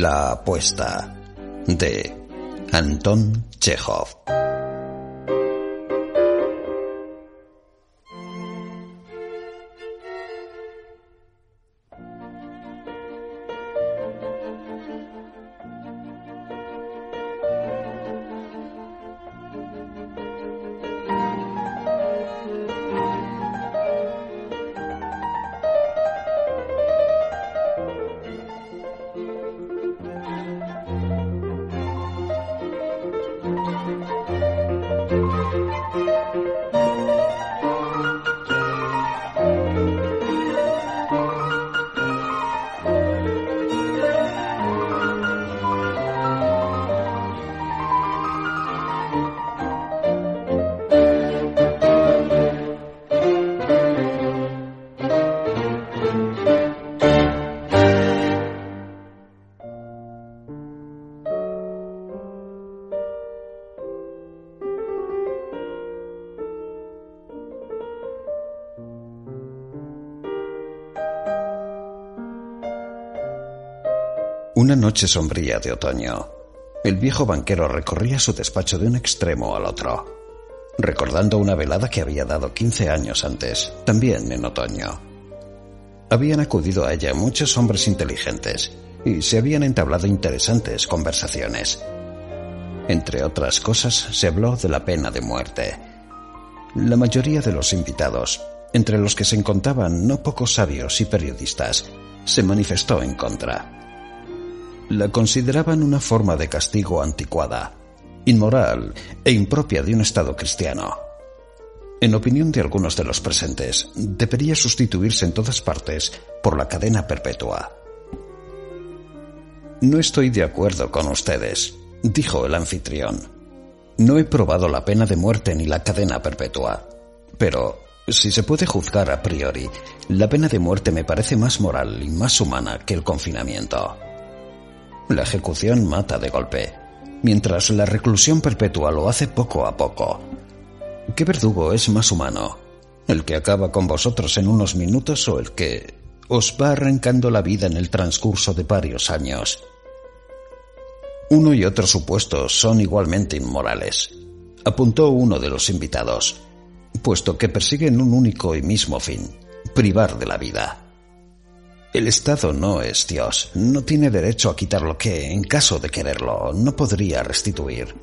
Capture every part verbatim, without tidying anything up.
La apuesta, de Anton Chejov. Una noche sombría de otoño, el viejo banquero recorría su despacho de un extremo al otro, recordando una velada que había dado quince años antes, también en otoño. Habían acudido a ella muchos hombres inteligentes y se habían entablado interesantes conversaciones. Entre otras cosas, se habló de la pena de muerte. La mayoría de los invitados, entre los que se encontraban no pocos sabios y periodistas, se manifestó en contra. La consideraban una forma de castigo anticuada, inmoral e impropia de un Estado cristiano. En opinión de algunos de los presentes, debería sustituirse en todas partes por la cadena perpetua. No estoy de acuerdo con ustedes, dijo el anfitrión. No he probado la pena de muerte ni la cadena perpetua, pero si se puede juzgar a priori, la pena de muerte me parece más moral y más humana que el confinamiento. La ejecución mata de golpe, mientras la reclusión perpetua lo hace poco a poco. ¿Qué verdugo es más humano? ¿El que acaba con vosotros en unos minutos o el que os va arrancando la vida en el transcurso de varios años? Uno y otro supuesto son igualmente inmorales, apuntó uno de los invitados, puesto que persiguen un único y mismo fin: privar de la vida. El Estado no es Dios, no tiene derecho a quitar lo que, en caso de quererlo, no podría restituir.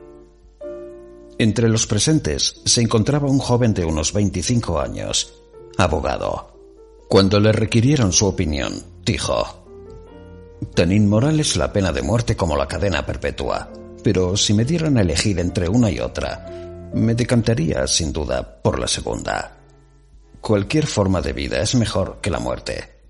Entre los presentes se encontraba un joven de unos veinticinco años, abogado. Cuando le requirieron su opinión, dijo: «Tan inmoral es la pena de muerte como la cadena perpetua, pero si me dieran a elegir entre una y otra, me decantaría, sin duda, por la segunda. Cualquier forma de vida es mejor que la muerte».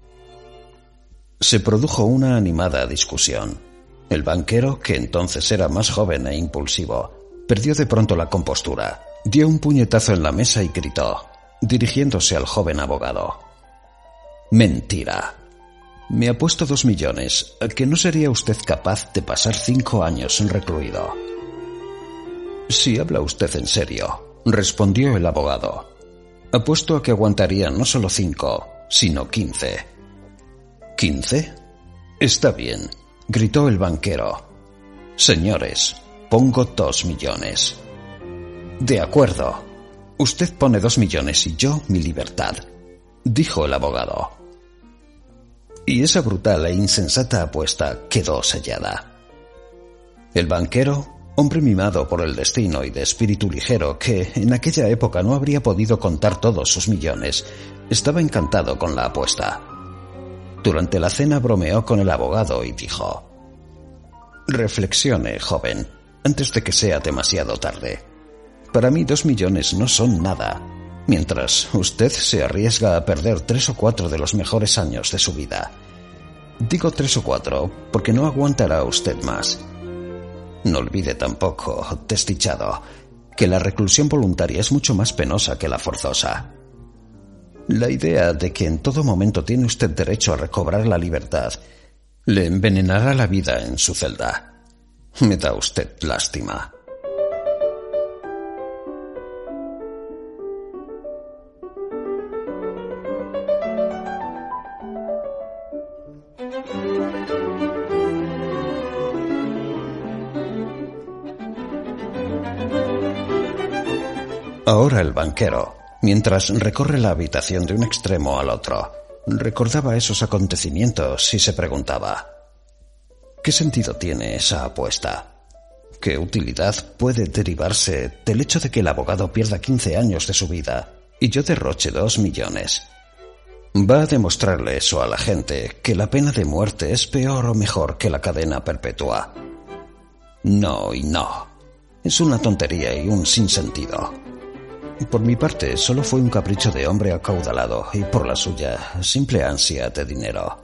Se produjo una animada discusión. El banquero, que entonces era más joven e impulsivo, perdió de pronto la compostura, dio un puñetazo en la mesa y gritó, dirigiéndose al joven abogado: «Mentira. Me apuesto dos millones a que no sería usted capaz de pasar cinco años recluido». «Si habla usted en serio», respondió el abogado, «apuesto a que aguantaría no solo cinco, sino quince». ¿Quince? Está bien, gritó el banquero. «Señores, pongo dos millones». «De acuerdo. Usted pone dos millones y yo mi libertad», dijo el abogado. Y esa brutal e insensata apuesta quedó sellada. El banquero, hombre mimado por el destino y de espíritu ligero que en aquella época no habría podido contar todos sus millones, estaba encantado con la apuesta. Durante la cena bromeó con el abogado y dijo: «Reflexione, joven, antes de que sea demasiado tarde. Para mí dos millones no son nada, mientras usted se arriesga a perder tres o cuatro de los mejores años de su vida. Digo tres o cuatro porque no aguantará usted más. No olvide tampoco, desdichado, que la reclusión voluntaria es mucho más penosa que la forzosa. La idea de que en todo momento tiene usted derecho a recobrar la libertad le envenenará la vida en su celda. Me da usted lástima». Ahora el banquero, mientras recorre la habitación de un extremo al otro, recordaba esos acontecimientos y se preguntaba: ¿qué sentido tiene esa apuesta? ¿Qué utilidad puede derivarse del hecho de que el abogado pierda quince años de su vida y yo derroche dos millones? ¿Va a demostrarle eso a la gente, que la pena de muerte es peor o mejor que la cadena perpetua? No y no. Es una tontería y un sinsentido. Por mi parte, solo fue un capricho de hombre acaudalado y por la suya, simple ansia de dinero.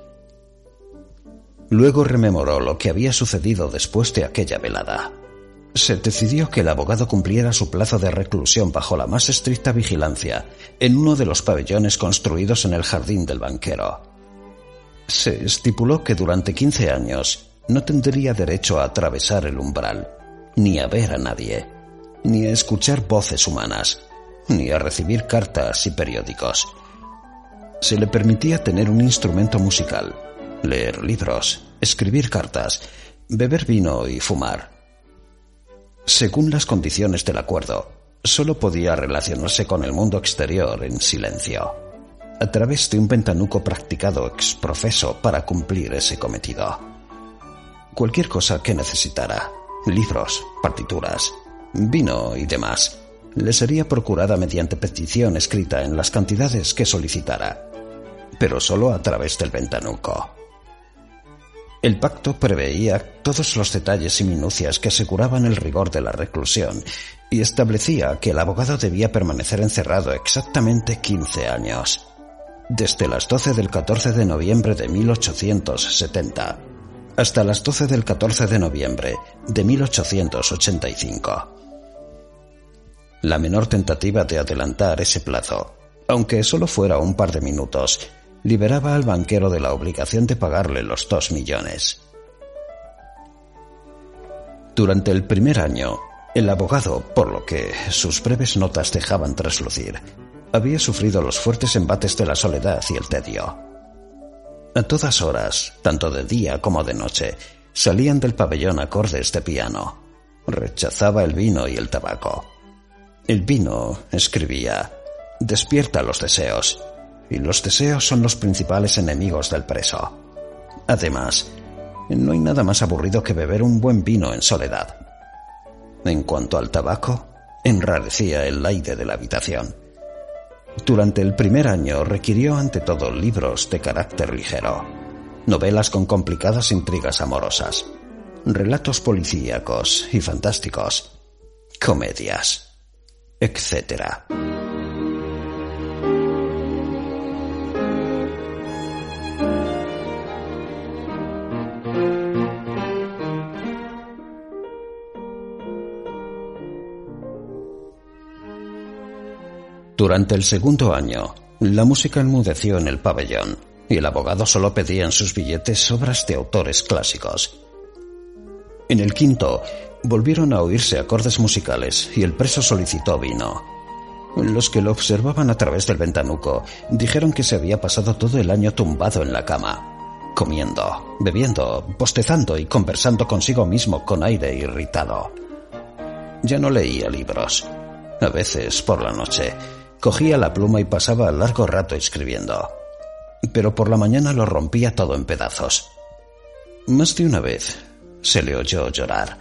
Luego rememoró lo que había sucedido después de aquella velada. Se decidió que el abogado cumpliera su plazo de reclusión bajo la más estricta vigilancia en uno de los pabellones construidos en el jardín del banquero. Se estipuló que durante quince años no tendría derecho a atravesar el umbral, ni a ver a nadie, ni a escuchar voces humanas, ni a recibir cartas y periódicos. Se le permitía tener un instrumento musical, leer libros, escribir cartas, beber vino y fumar. Según las condiciones del acuerdo, solo podía relacionarse con el mundo exterior en silencio, a través de un ventanuco practicado ex profeso para cumplir ese cometido. Cualquier cosa que necesitara, libros, partituras, vino y demás, le sería procurada mediante petición escrita en las cantidades que solicitara, pero solo a través del ventanuco. El pacto preveía todos los detalles y minucias que aseguraban el rigor de la reclusión y establecía que el abogado debía permanecer encerrado exactamente quince años, desde las doce del catorce de noviembre de mil ochocientos setenta hasta las doce del catorce de noviembre de mil ochocientos ochenta y cinco. La menor tentativa de adelantar ese plazo, aunque solo fuera un par de minutos, liberaba al banquero de la obligación de pagarle los dos millones. Durante el primer año, el abogado, por lo que sus breves notas dejaban traslucir, había sufrido los fuertes embates de la soledad y el tedio. A todas horas, tanto de día como de noche, salían del pabellón acordes de piano. Rechazaba el vino y el tabaco. El vino, escribía, despierta los deseos, y los deseos son los principales enemigos del preso. Además, no hay nada más aburrido que beber un buen vino en soledad. En cuanto al tabaco, enrarecía el aire de la habitación. Durante el primer año requirió ante todo libros de carácter ligero, novelas con complicadas intrigas amorosas, relatos policíacos y fantásticos, comedias, etcétera. Durante el segundo año, la música enmudeció en el pabellón y el abogado solo pedía en sus billetes obras de autores clásicos. En el quinto, volvieron a oírse acordes musicales y el preso solicitó vino. Los que lo observaban a través del ventanuco dijeron que se había pasado todo el año tumbado en la cama, comiendo, bebiendo, bostezando y conversando consigo mismo con aire irritado. Ya no leía libros. A veces, por la noche, cogía la pluma y pasaba largo rato escribiendo, pero por la mañana lo rompía todo en pedazos. Más de una vez se le oyó llorar.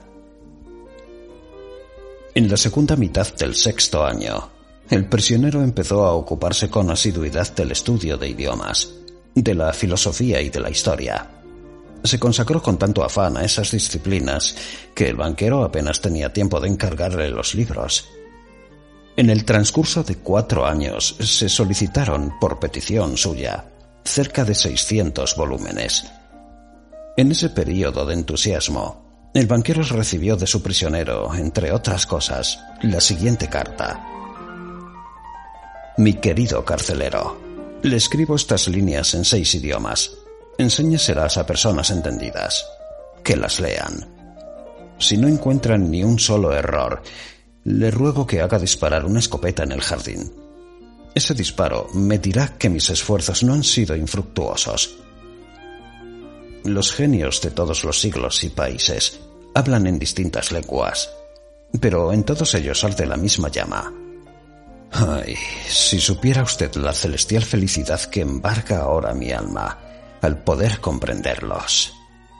En la segunda mitad del sexto año, el prisionero empezó a ocuparse con asiduidad del estudio de idiomas, de la filosofía y de la historia. Se consagró con tanto afán a esas disciplinas que el banquero apenas tenía tiempo de encargarle los libros. En el transcurso de cuatro años se solicitaron, por petición suya, cerca de seiscientos volúmenes. En ese período de entusiasmo, el banquero recibió de su prisionero, entre otras cosas, la siguiente carta. Mi querido carcelero, le escribo estas líneas en seis idiomas. Enséñaselas a personas entendidas. Que las lean. Si no encuentran ni un solo error, le ruego que haga disparar una escopeta en el jardín. Ese disparo me dirá que mis esfuerzos no han sido infructuosos. Los genios de todos los siglos y países hablan en distintas lenguas, pero en todos ellos arde la misma llama, Ay, si supiera usted la celestial felicidad que embarga ahora mi alma al poder comprenderlos.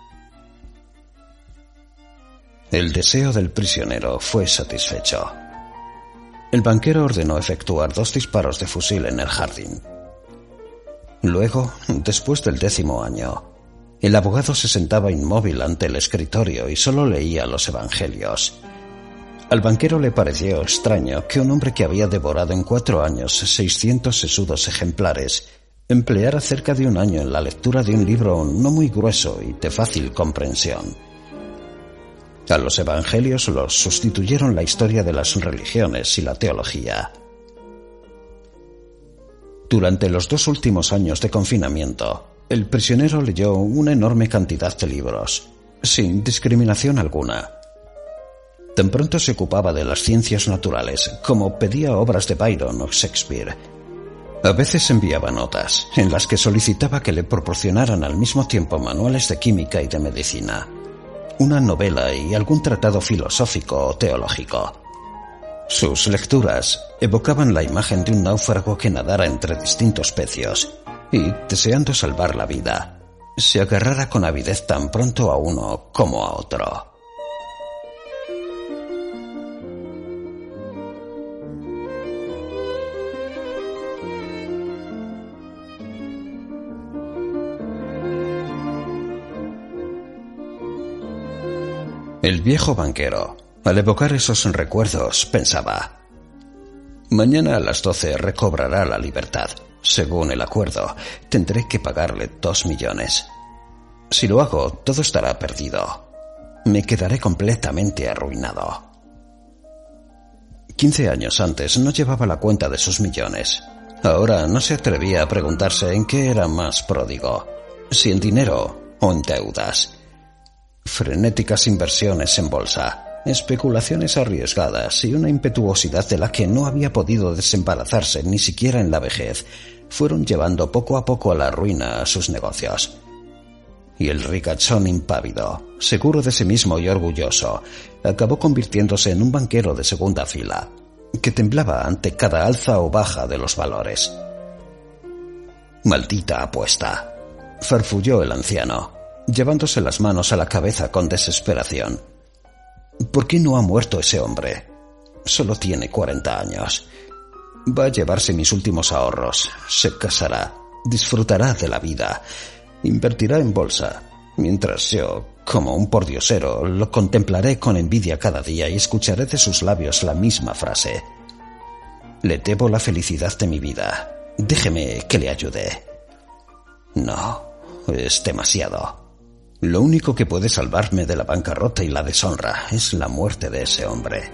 El deseo del prisionero fue satisfecho. El banquero ordenó efectuar dos disparos de fusil en el jardín. Luego, después del décimo año, el abogado se sentaba inmóvil ante el escritorio y solo leía los evangelios. Al banquero le pareció extraño que un hombre que había devorado en cuatro años seiscientos sesudos ejemplares empleara cerca de un año en la lectura de un libro no muy grueso y de fácil comprensión. A los evangelios los sustituyeron la historia de las religiones y la teología. Durante los dos últimos años de confinamiento, el prisionero leyó una enorme cantidad de libros, sin discriminación alguna. Tan pronto se ocupaba de las ciencias naturales como pedía obras de Byron o Shakespeare. A veces enviaba notas en las que solicitaba que le proporcionaran al mismo tiempo manuales de química y de medicina, una novela y algún tratado filosófico o teológico. Sus lecturas evocaban la imagen de un náufrago que nadara entre distintos pecios y, deseando salvar la vida, se agarrara con avidez tan pronto a uno como a otro. El viejo banquero, al evocar esos recuerdos, pensaba: mañana a las doce recobrará la libertad. Según el acuerdo, tendré que pagarle dos millones. Si lo hago, todo estará perdido. Me quedaré completamente arruinado. Quince años antes no llevaba la cuenta de sus millones. Ahora no se atrevía a preguntarse en qué era más pródigo, si en dinero o en deudas. Frenéticas inversiones en bolsa, especulaciones arriesgadas y una impetuosidad de la que no había podido desembarazarse ni siquiera en la vejez fueron llevando poco a poco a la ruina a sus negocios. Y el ricachón impávido, seguro de sí mismo y orgulloso, acabó convirtiéndose en un banquero de segunda fila, que temblaba ante cada alza o baja de los valores. «Maldita apuesta», farfulló el anciano, llevándose las manos a la cabeza con desesperación. ¿Por qué no ha muerto ese hombre? Solo tiene cuarenta años. Va a llevarse mis últimos ahorros, se casará, disfrutará de la vida, invertirá en bolsa, mientras yo, como un pordiosero, lo contemplaré con envidia cada día y escucharé de sus labios la misma frase: le debo la felicidad de mi vida, déjeme que le ayude. No, es demasiado. Lo único que puede salvarme de la bancarrota y la deshonra es la muerte de ese hombre.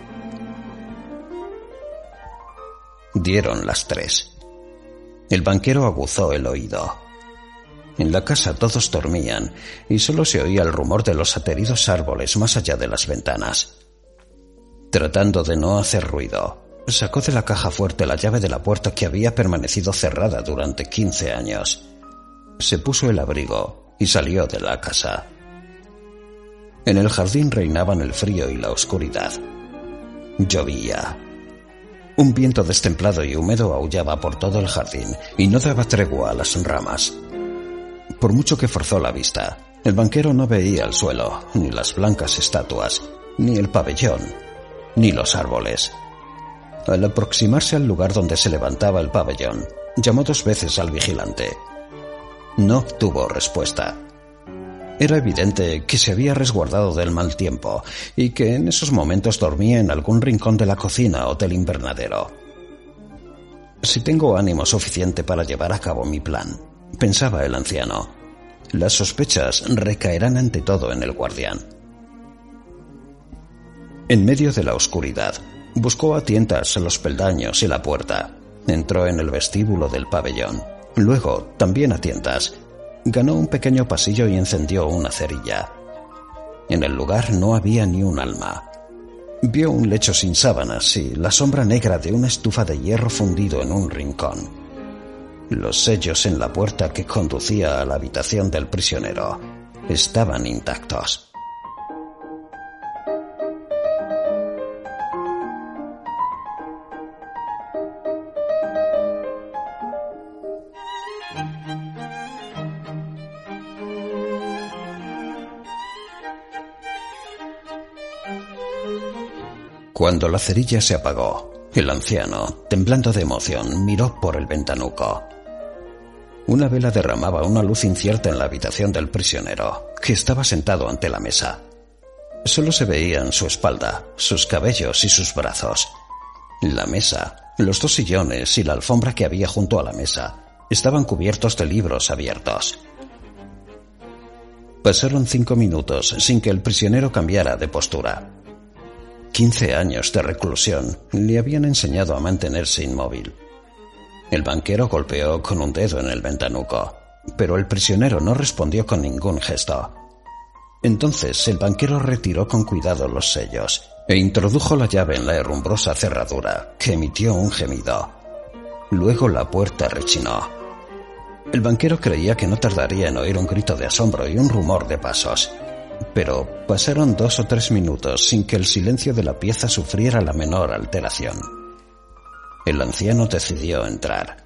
Dieron las tres. El banquero aguzó el oído. En la casa todos dormían y solo se oía el rumor de los ateridos árboles más allá de las ventanas. Tratando de no hacer ruido, sacó de la caja fuerte la llave de la puerta que había permanecido cerrada durante quince años. Se puso el abrigo y salió de la casa. En el jardín reinaban el frío y la oscuridad. Llovía. Un viento destemplado y húmedo aullaba por todo el jardín y no daba tregua a las ramas. Por mucho que forzó la vista, el banquero no veía el suelo, ni las blancas estatuas, ni el pabellón, ni los árboles. Al aproximarse al lugar donde se levantaba el pabellón, llamó dos veces al vigilante. No obtuvo respuesta. Era evidente que se había resguardado del mal tiempo y que en esos momentos dormía en algún rincón de la cocina o del invernadero. Si tengo ánimo suficiente para llevar a cabo mi plan, pensaba el anciano, las sospechas recaerán ante todo en el guardián. En medio de la oscuridad, buscó a tientas los peldaños y la puerta. Entró en el vestíbulo del pabellón. Luego, también a tientas, ganó un pequeño pasillo y encendió una cerilla. En el lugar no había ni un alma. Vio un lecho sin sábanas y la sombra negra de una estufa de hierro fundido en un rincón. Los sellos en la puerta que conducía a la habitación del prisionero estaban intactos. Cuando la cerilla se apagó, el anciano, temblando de emoción, miró por el ventanuco. Una vela derramaba una luz incierta en la habitación del prisionero, que estaba sentado ante la mesa. Solo se veían su espalda, sus cabellos y sus brazos. La mesa, los dos sillones y la alfombra que había junto a la mesa estaban cubiertos de libros abiertos. Pasaron cinco minutos sin que el prisionero cambiara de postura. Quince años de reclusión le habían enseñado a mantenerse inmóvil. El banquero golpeó con un dedo en el ventanuco, pero el prisionero no respondió con ningún gesto. Entonces el banquero retiró con cuidado los sellos e introdujo la llave en la herrumbrosa cerradura, que emitió un gemido. Luego la puerta rechinó. El banquero creía que no tardaría en oír un grito de asombro y un rumor de pasos, pero pasaron dos o tres minutos sin que el silencio de la pieza sufriera la menor alteración. El anciano decidió entrar.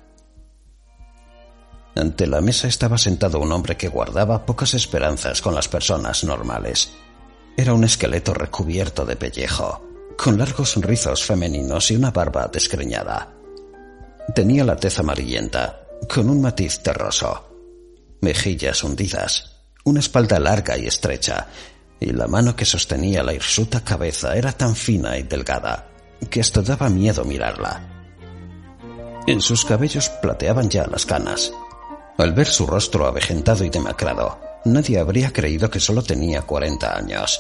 Ante la mesa estaba sentado un hombre que guardaba pocas esperanzas con las personas normales. Era un esqueleto recubierto de pellejo, con largos rizos femeninos y una barba desgreñada. Tenía la tez amarillenta, con un matiz terroso, mejillas hundidas, una espalda larga y estrecha, y la mano que sostenía la hirsuta cabeza era tan fina y delgada que hasta daba miedo mirarla. En sus cabellos plateaban ya las canas. Al ver su rostro avejentado y demacrado, nadie habría creído que solo tenía cuarenta años.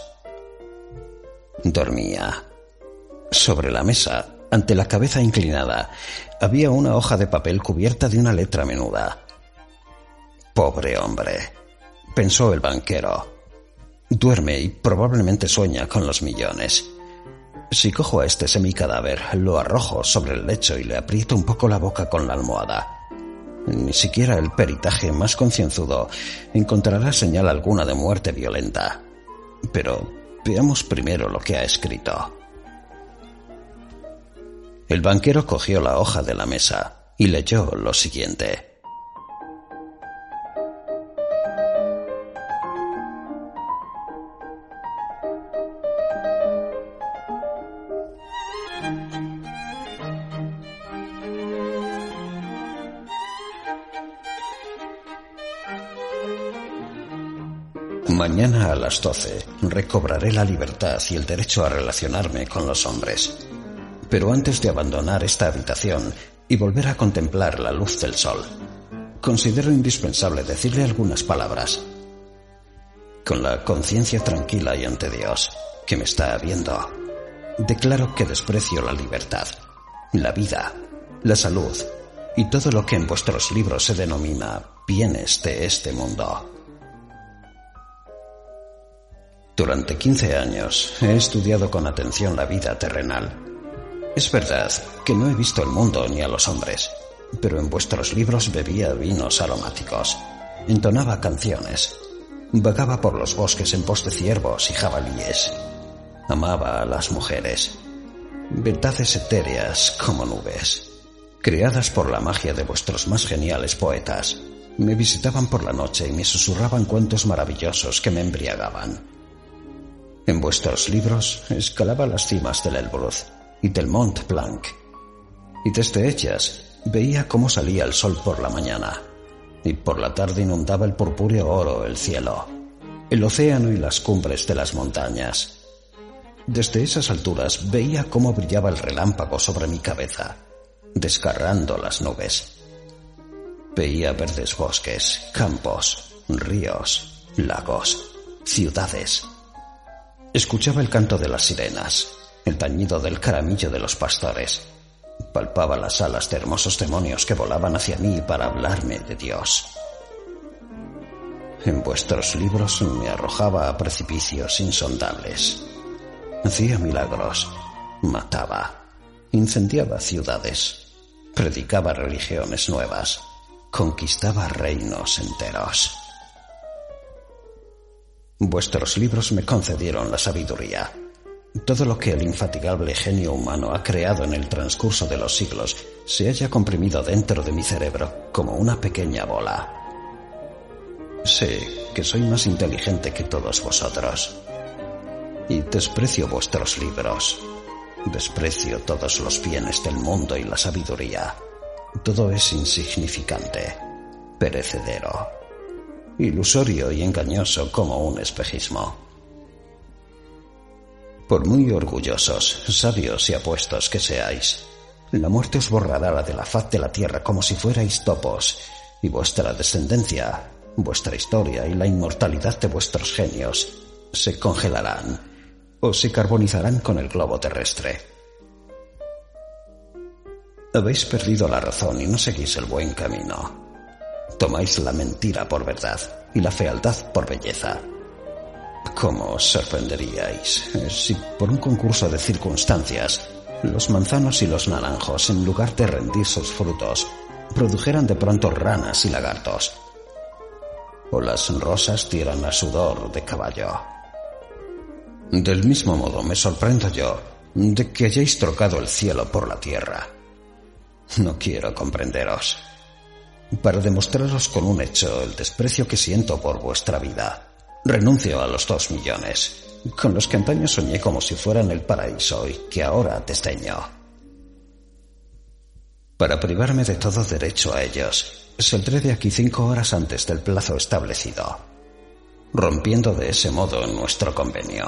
Dormía. Sobre la mesa, ante la cabeza inclinada, había una hoja de papel cubierta de una letra menuda. «Pobre hombre», pensó el banquero. «Duerme y probablemente sueña con los millones. Si cojo a este semicadáver, lo arrojo sobre el lecho y le aprieto un poco la boca con la almohada. Ni siquiera el peritaje más concienzudo encontrará señal alguna de muerte violenta. Pero veamos primero lo que ha escrito». El banquero cogió la hoja de la mesa y leyó lo siguiente. Mañana a las doce recobraré la libertad y el derecho a relacionarme con los hombres. Pero antes de abandonar esta habitación y volver a contemplar la luz del sol, considero indispensable decirle algunas palabras. Con la conciencia tranquila y ante Dios, que me está viendo, declaro que desprecio la libertad, la vida, la salud y todo lo que en vuestros libros se denomina bienes de este mundo. Durante quince años he estudiado con atención la vida terrenal. Es verdad que no he visto el mundo ni a los hombres, pero en vuestros libros bebía vinos aromáticos, entonaba canciones, vagaba por los bosques en pos de ciervos y jabalíes, amaba a las mujeres, verdades etéreas como nubes, creadas por la magia de vuestros más geniales poetas, me visitaban por la noche y me susurraban cuentos maravillosos que me embriagaban. En vuestros libros escalaba las cimas del Elbruz y del Mont Blanc, y desde ellas veía cómo salía el sol por la mañana, y por la tarde inundaba el purpúreo oro el cielo, el océano y las cumbres de las montañas. Desde esas alturas veía cómo brillaba el relámpago sobre mi cabeza, desgarrando las nubes. Veía verdes bosques, campos, ríos, lagos, ciudades. Escuchaba el canto de las sirenas, el tañido del caramillo de los pastores. Palpaba las alas de hermosos demonios que volaban hacia mí para hablarme de Dios. En vuestros libros me arrojaba a precipicios insondables. Hacía milagros, mataba, incendiaba ciudades, predicaba religiones nuevas, conquistaba reinos enteros. Vuestros libros me concedieron la sabiduría. Todo lo que el infatigable genio humano ha creado en el transcurso de los siglos se halla comprimido dentro de mi cerebro como una pequeña bola. Sé que soy más inteligente que todos vosotros y desprecio vuestros libros, Desprecio todos los bienes del mundo y la sabiduría. Todo es insignificante, perecedero, ilusorio y engañoso como un espejismo. Por muy orgullosos, sabios y apuestos que seáis, la muerte os borrará de la faz de la tierra como si fuerais topos, y vuestra descendencia, vuestra historia y la inmortalidad de vuestros genios se congelarán o se carbonizarán con el globo terrestre. Habéis perdido la razón y no seguís el buen camino. Tomáis la mentira por verdad y la fealdad por belleza. ¿Cómo os sorprenderíais si por un concurso de circunstancias los manzanos y los naranjos, en lugar de rendir sus frutos, produjeran de pronto ranas y lagartos? O las rosas dieran a sudor de caballo. Del mismo modo me sorprendo yo de que hayáis trocado el cielo por la tierra. No quiero comprenderos. Para demostraros con un hecho el desprecio que siento por vuestra vida, renuncio a los dos millones, con los que antaño soñé como si fueran el paraíso y que ahora desdeño. Para privarme de todo derecho a ellos, saldré de aquí cinco horas antes del plazo establecido, rompiendo de ese modo nuestro convenio.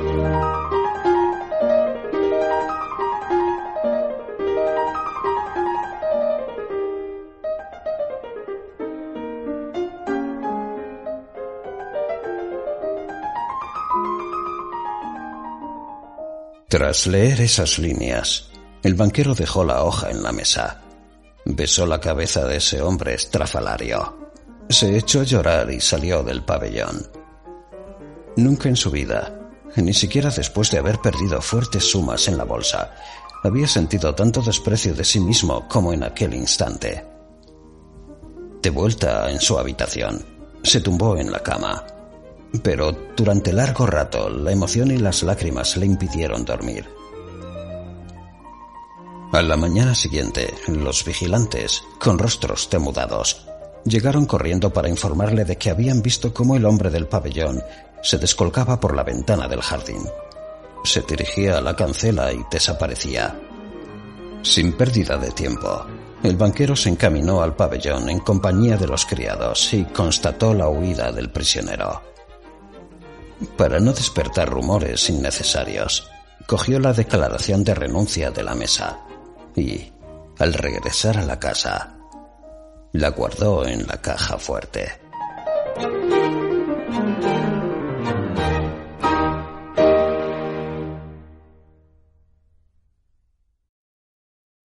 Tras leer esas líneas, el banquero dejó la hoja en la mesa, besó la cabeza de ese hombre estrafalario, se echó a llorar y salió del pabellón. Nunca en su vida, ni siquiera después de haber perdido fuertes sumas en la bolsa, había sentido tanto desprecio de sí mismo como en aquel instante. De vuelta en su habitación, se tumbó en la cama. Pero durante largo rato la emoción y las lágrimas le impidieron dormir. A la mañana siguiente, los vigilantes, con rostros demudados, llegaron corriendo para informarle de que habían visto cómo el hombre del pabellón se descolgaba por la ventana del jardín. Se dirigía a la cancela y desaparecía. Sin pérdida de tiempo, el banquero se encaminó al pabellón en compañía de los criados y constató la huida del prisionero. Para no despertar rumores innecesarios, cogió la declaración de renuncia de la mesa y, al regresar a la casa, la guardó en la caja fuerte.